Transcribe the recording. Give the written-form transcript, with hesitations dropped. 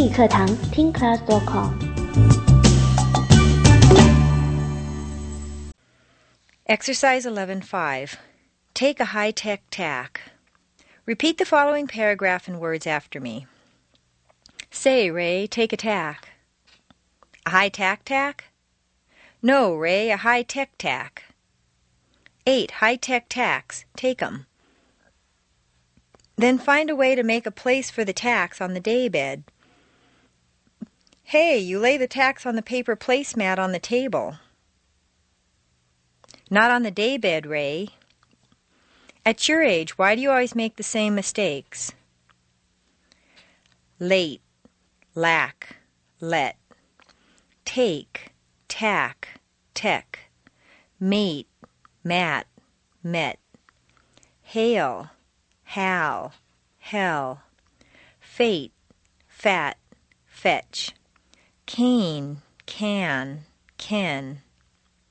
英语课堂听 class.com。 Exercise 11.5. Take a high-tech tack. Repeat the following paragraph and words after me. Say, Ray, take a tack. A high-tack tack? No, Ray, a high-tech tack. 8 high-tech tacks. Take 'em. Then find a way to make a place for the tacks on the daybed. Hey, you lay the tacks on the paper placemat on the table. Not on the daybed, Ray. At your age, why do you always make the same mistakes? Late, lack, let. Take, tack, tech. Mate, mat, met. Hail, hal, hell. Fate, fat, fetch. Cane, can, ken.